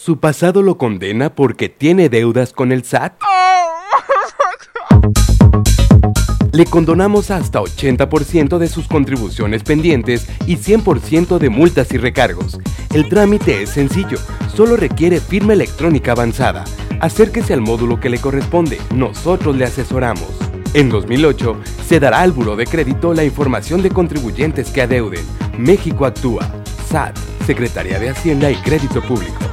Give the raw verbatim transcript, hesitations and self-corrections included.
¿Su pasado lo condena porque tiene deudas con el S A T? Le condonamos hasta ochenta por ciento de sus contribuciones pendientes y cien por ciento de multas y recargos. El trámite es sencillo, solo requiere firma electrónica avanzada. Acérquese al módulo que le corresponde, nosotros le asesoramos. En dos mil ocho, se dará al Buró de Crédito la información de contribuyentes que adeuden. México actúa. S A T, Secretaría de Hacienda y Crédito Público.